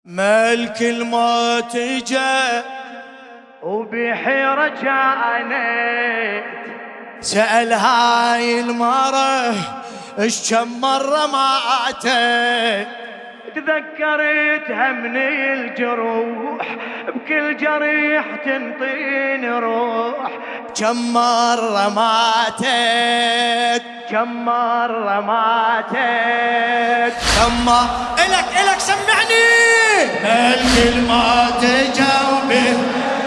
ملك الموت جاء وبحيرة كانت سأل هاي المرة اش كم مرة ماتت. تذكرتها من الجروح بكل جريح تنطيني روح. كم مرة ماتت كم مرة ماتت كم إلك سمعني. ملك الموت جاوبه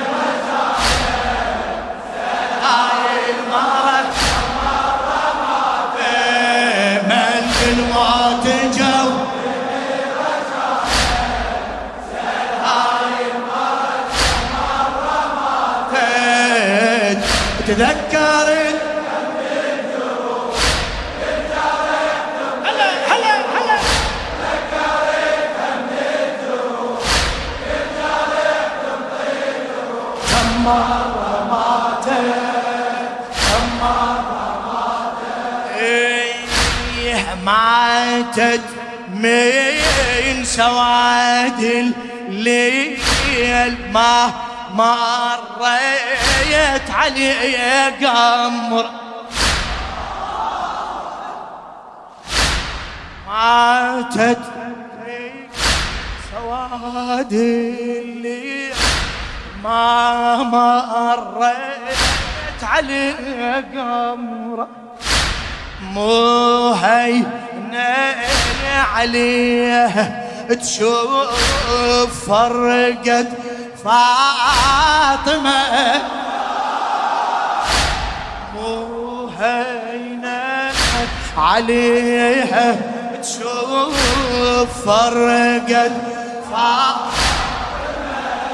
هاي المرة كم مرة ماتت. ملك الموت جاوبه تذكرت هلا هلا هلا كم مرة ماتت كم مرة ماتت من سواد الليل ما مريت علي قمر. ماتت سواد الليل ما مريت علي قمر. مو هينة عليه تشوف فرقت فاطمة. مو هينة عليها تشوف فرقت فاطمة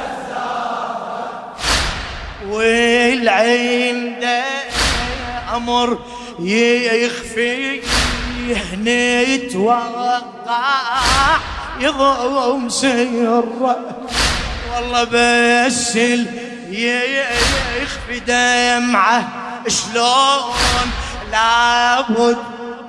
والعين ده أمر يخفي نتوقع يضم سره. والله بس يخفي دمعه شلون لابد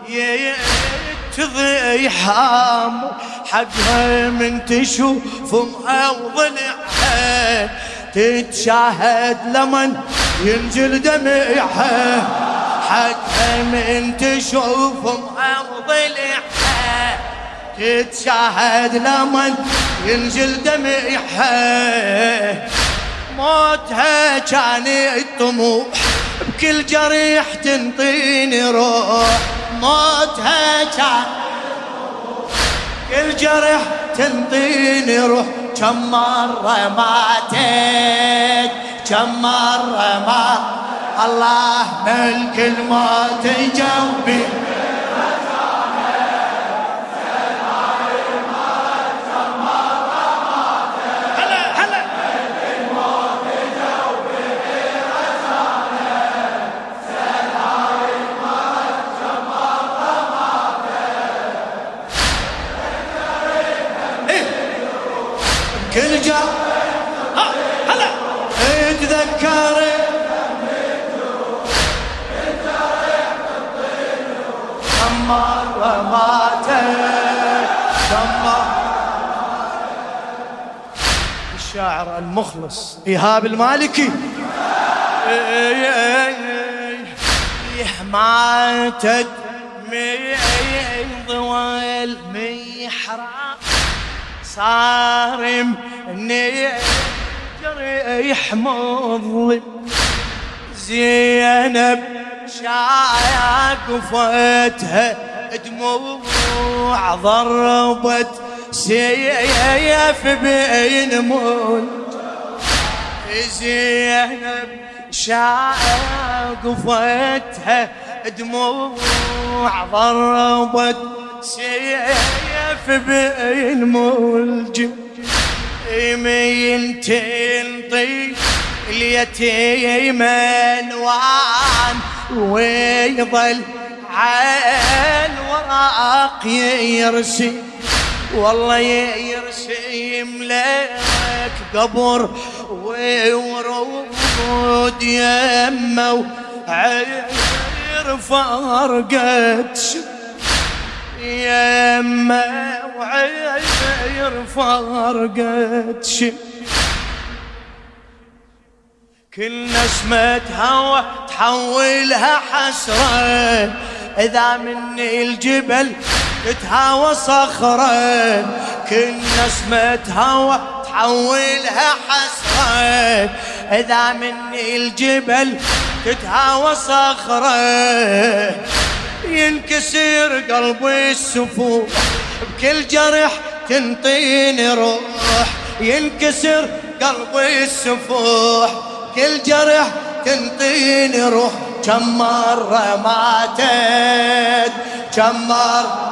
يتضيح حقها من تشوف ضلعها تتشاهد لمن ينزل دمعها. حقها من تشوف ضلعها تتشاهد لمن ينزل دمعها. موتها كان الطموح بكل جريح تنطيني روح. موتها كان كل جرح تنطيني روح. كم مرة ماتت كم مرة مات. الله ملك الموت جنبي كل جا هلا اتذكر كم مرة ماتت كم مرة. الشاعر المخلص إيهاب المالكي ماتت من ضوى المحراب صارم جريح مظلم. زينب شاقفتها دموع ضربت سيف بين مول. زينب شاقفتها دموع ضربت سيف بين ملجم. يمين تنطي اليتيم الوان ويظل عين وراق يرسم. والله يرسم لك قبر وورود يمه وعير فرقت يما وعير فرقت شم كل نسمة هوى تحولها حسرة إذا مني الجبل تتهاوى صخرة كل نسمة هوى تحولها حسرة إذا مني الجبل تتهاوى صخرة ينكسر قلبي السفوح بكل جرح تنطيني روح ينكسر قلبي السفوح كل جرح تنطيني روح كم مرة ماتت كم مرة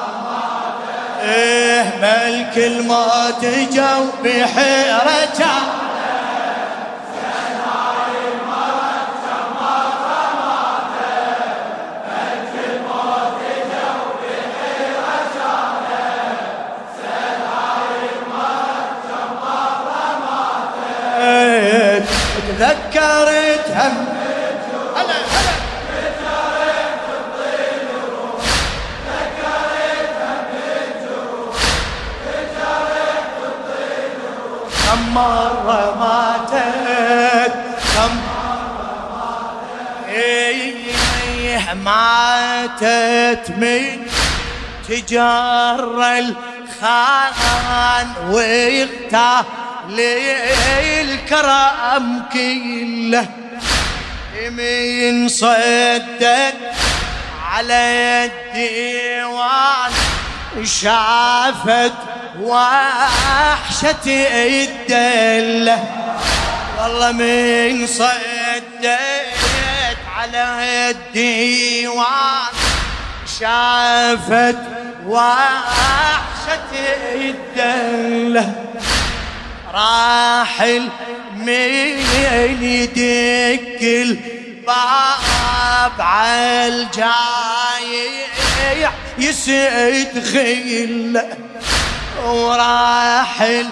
ملك الموت جو بحيرته تذكرت هم هلا هلا تذكرت الطين الروح تذكرت هم الجروح تذكرت الطين الروح كم مرة ماتت كم مرة ماتت من تجار الخان ويغتال الكرم كله من صدق على الديوان شافت وحشة الدلة والله من صدقت على الديوان شافت وحشة الدلة راحل من يدق الباب عالجايع يسعد خيله وراحل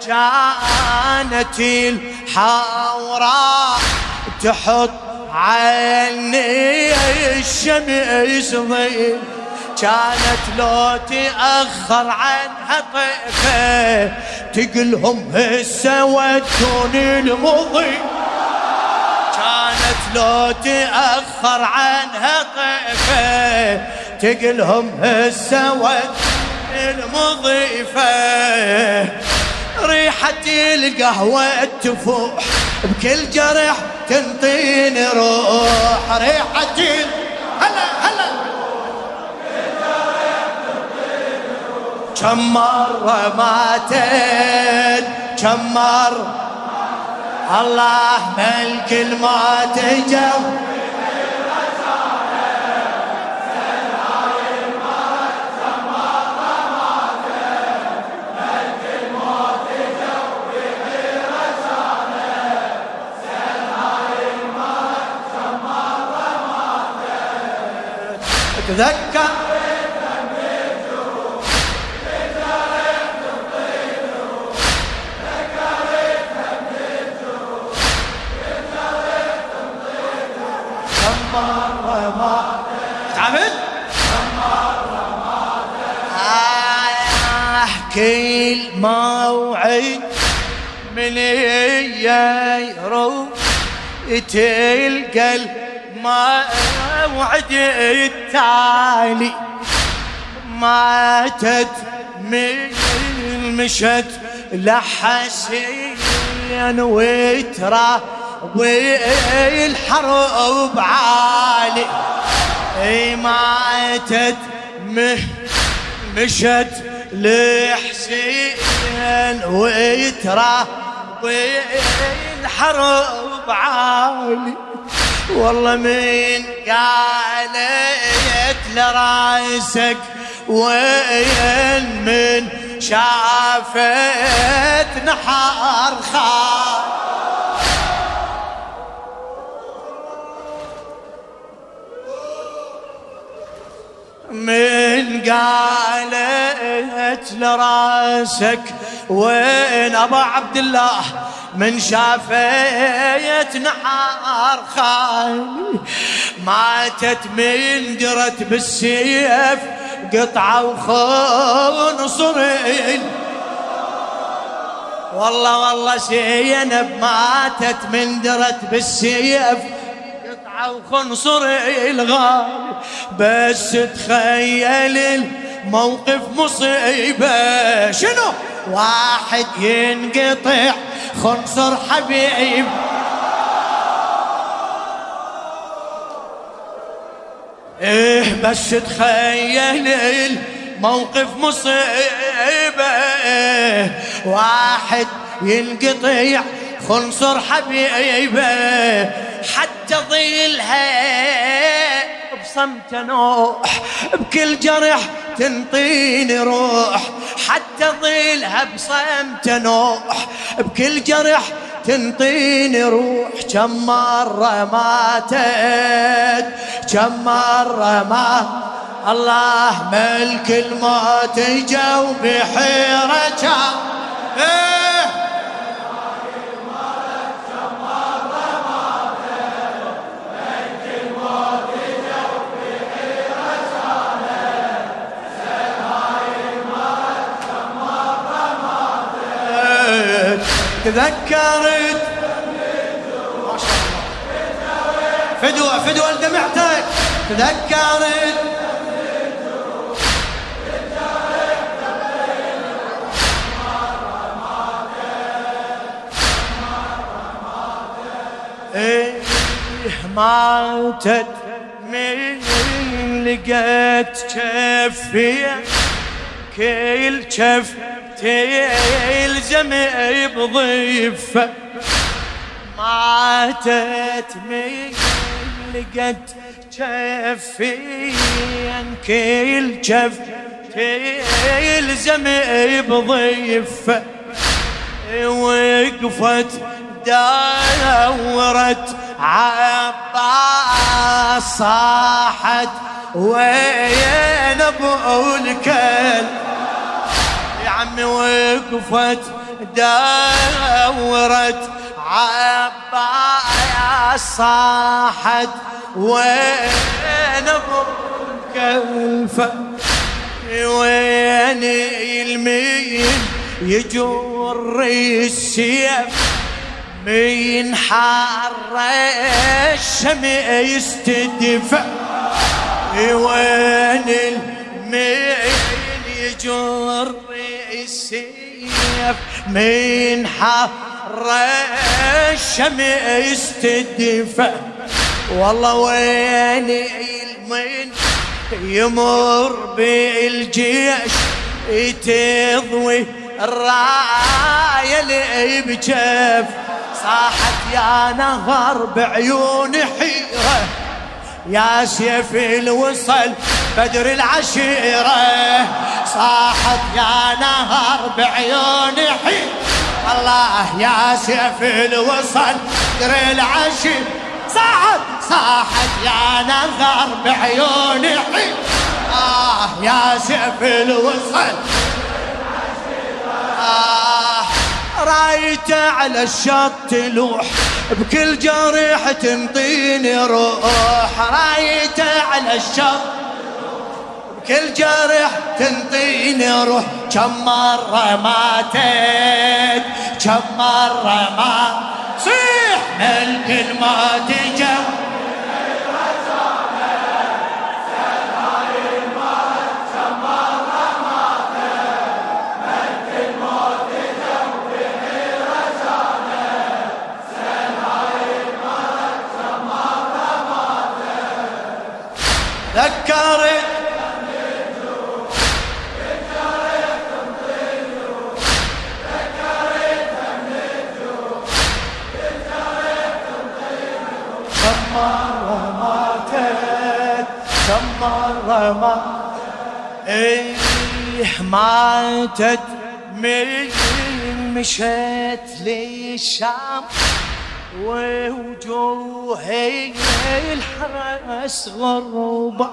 كانت الحوراء تحط عني الشمس ظل كانت لو تأخر عنها طيفة تقلهم هسه ودوني المضي كانت لو تأخر عنها طيفة تقلهم هسه ودوني المضيفة ريحة القهوة تفوح بكل جرح تنطيني روح ريحة هلا هلا كم مرة ماتت كم مرة الله ملك الموت جو تذكر تعبت كل موعد من يروح تلقى الموعد التالي ماتت من مشت لحسين وترى والحرب عالي ماتت مشت لحسين وترى والحرب عالي والله من قالت لراسك وين من شافت نحار خال من قالت لراسك وين ابا عبد الله من شافيت نحار خالي ماتت من درت بالسيف قطعة وخنصر والله زينب ماتت من درت بالسيف قطعة وخنصر الغالي. بس تخيل الموقف مصيبة، شنو؟ واحد ينقطع خنصر حبيب، بس تخيل الموقف مصيبة، واحد ينقطع خنصر حبيبه، حتى ظلها بصمت نوح، بكل جرح تنطيني روح، حتى ظلها بصمت نوح، بكل جرح تنطيني روح. كم مرة ماتت كم مرة مات، الله ملك الموت جو بحيرة تذكرت ما شاء الله فدوى لدمعتك، تذكرت ماتت من لقيت كفية كل كف تلزم بضيفة، ماتت من لقيت كفيا كل كف تلزم بضيفة، وقفت دورت عباس صاحت وين ابو الكل يا عمي، وقفت دورت عباس صاحت وين ابو الكلفة، وين المين يجر السيف من حر الشمس تدفع، وين المين يجر السيف من حر الشمس تدفع، والله وين المين يمر بالجيش تضوي الراية اللي بجف، صاحت يا نهر بعيون حيرة يا سيف الوصل بدر العشيرة، صاحت يا نهر بعيون حيرة الله يا سيف الوصل بدر العشيرة، صاحت يا نهر بعيون حيرة يا سيف الوصل رايته على الشط تلوح بكل جريح تنطيني روح، رايته على الشط بكل جريح تنطيني روح، كم مرة ماتت كم مرة ما صيح ملك الموت جو ذكرت كم مرة ماتت كم مرة ماتت من مشيت للشام ووجوهي الحرس غربة.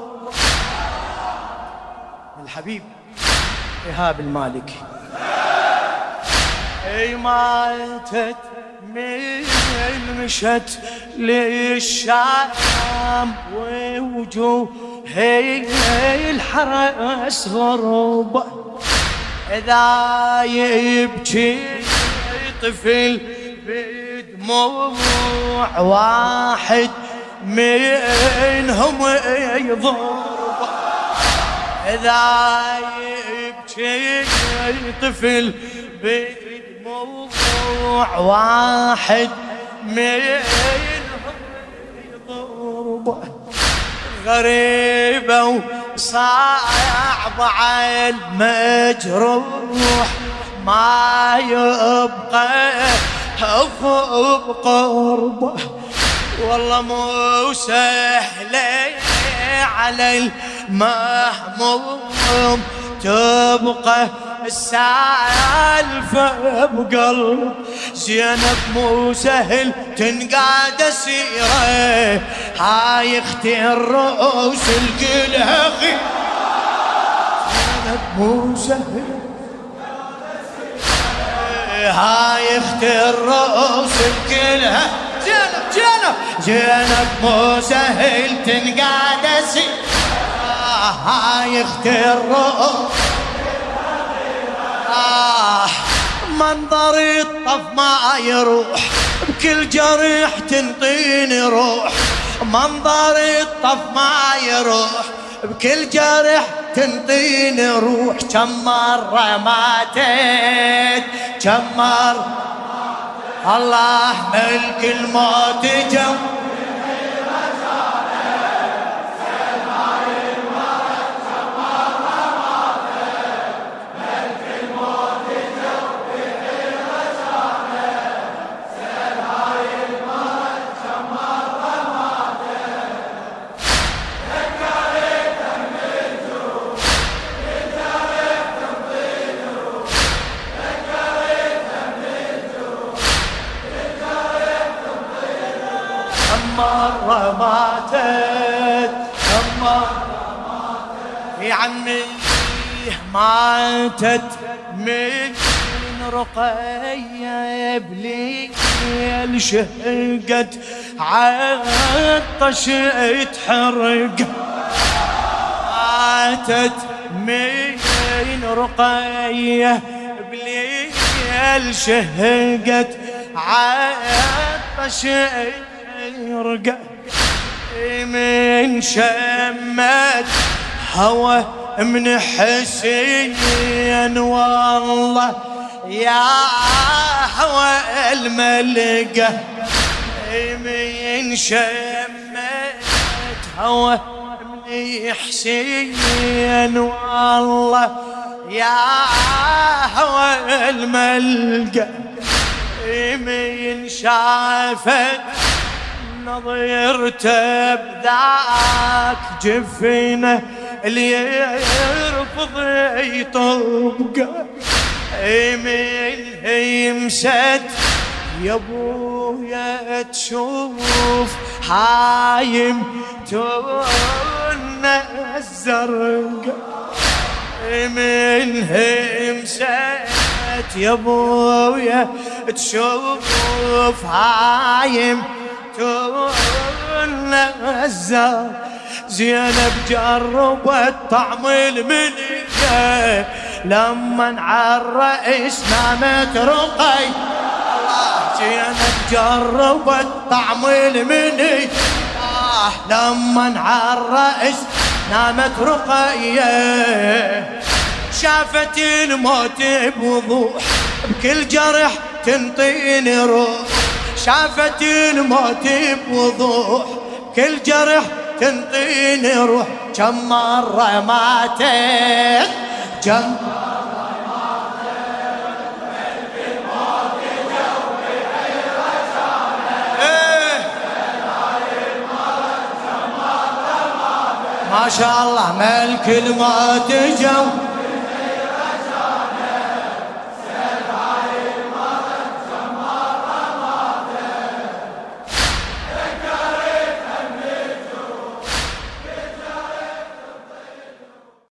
الحبيب إيهاب المالكي ماتت من مشت للشام ووجوه الحرس غربة إذا يبكي طفل بدموع واحد منهم يضرب إذا يبكي طفل بدموع واحد منهم يضرب غريبة وصعب على المجروح ما يبقى بقربه والله مو سهلة على المهموم تبقى السالفة بقلب زينب مو سهل تنقاد سيرة هاي اختي الرؤوس الكلها خير زينب مو سهل هاي اختي الرؤوس الكلها زينب مو سهل تنقاد سيرة هاي اختي الرؤوس منظر الطف ما يروح بكل جريح تنطيني روح منظر الطف ما يروح بكل جرح تنطيني روح كم مرة ماتت كم مرة الله ملك الموت جو مرة ماتت يا عمي ماتت من رقية بليل شهقت عطش تحرق ماتت من رقية بليل شهقت عطش يرقى من شمت هوى من حسين والله يا هوى الملقى من شمت هوى من حسين والله يا هوى الملقى من شافت نظرته بذاك جفنه اللي يرفض يطبقه من يمسد يا ابويا تشوف هايم تونا الزرقاء من يمسد يا ابويا تشوف هايم النزار زينب جربت طعم الملكة لما عالرئيس نامت رقي زينب جربت طعم الملكة لما عالرئيس نامت رقية شافت الموت بوضوح بكل جرح تنطيني روح شافت الموت بوضوح كل جرح تنطيني روح كم مرة ماتت كم مرة ماتت ملك الموت جوي ما شاء الله ملك الموت جو